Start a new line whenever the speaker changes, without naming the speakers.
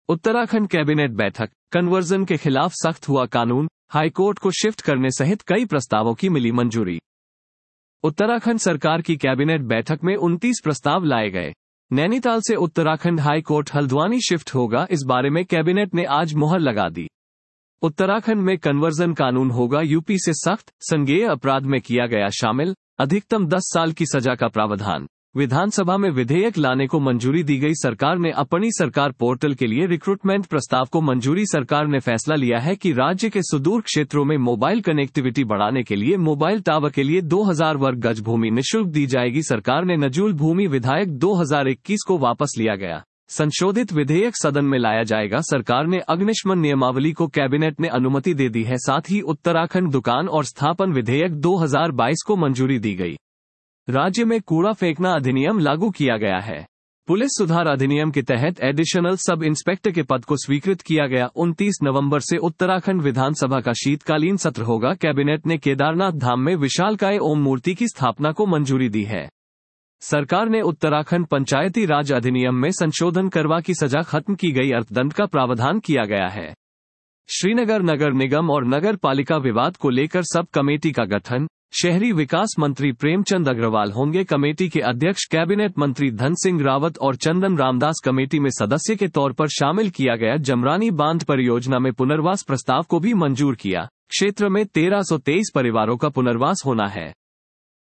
Uttarakhand cabinet बैठक, conversion के खिलाफ सख्त हुआ कानून, हाईकोर्ट को शिफ्ट करने सहित कई प्रस्तावों की मिली मंजूरी। उत्तराखंड सरकार की कैबिनेट बैठक में 29 प्रस्ताव लाए गए। नैनीताल से Uttarakhand high court Haldwani shift होगा, इस बारे में कैबिनेट ने आज मुहर लगा दी। उत्तराखंड में कन्वर्जन कानून होगा यूपी से सख्त, संज्ञेय अपराध में किया गया शामिल, अधिकतम 10 साल की सजा का प्रावधान। विधानसभा में विधेयक लाने को मंजूरी दी गई। सरकार ने अपनी सरकार पोर्टल के लिए रिक्रूटमेंट प्रस्ताव को मंजूरी। सरकार ने फैसला लिया है कि राज्य के सुदूर क्षेत्रों में मोबाइल कनेक्टिविटी बढ़ाने के लिए मोबाइल टावर के लिए 2000 वर्ग गज भूमि निःशुल्क दी जाएगी। सरकार ने नजूल भूमि विधेयक 2021 को वापस लिया गया। संशोधित विधेयक सदन में लाया जाएगा। सरकार ने अग्निशमन नियमावली को कैबिनेट ने अनुमति दे दी है। साथ ही उत्तराखंड दुकान और स्थापन विधेयक 2022 को मंजूरी दी गई। राज्य में कूड़ा फेंकना अधिनियम लागू किया गया है। पुलिस सुधार अधिनियम के तहत एडिशनल सब इंस्पेक्टर के पद को स्वीकृत किया गया। 29 नवंबर से उत्तराखंड विधानसभा का शीतकालीन सत्र होगा। कैबिनेट ने केदारनाथ धाम में विशालकाय ओम मूर्ति की स्थापना को मंजूरी दी है। सरकार ने उत्तराखंड पंचायती राज अधिनियम में संशोधन करवा की सजा खत्म की गई। अर्थदंड का प्रावधान किया गया है। श्रीनगर नगर निगम और नगर पालिका विवाद को लेकर सब कमेटी का गठन। शहरी विकास मंत्री प्रेमचंद अग्रवाल होंगे कमेटी के अध्यक्ष। कैबिनेट मंत्री धन सिंह रावत और चंदन रामदास कमेटी में सदस्य के तौर पर शामिल किया गया। जमरानी बांध परियोजना में पुनर्वास प्रस्ताव को भी मंजूर किया। क्षेत्र में 1323 परिवारों का पुनर्वास होना है।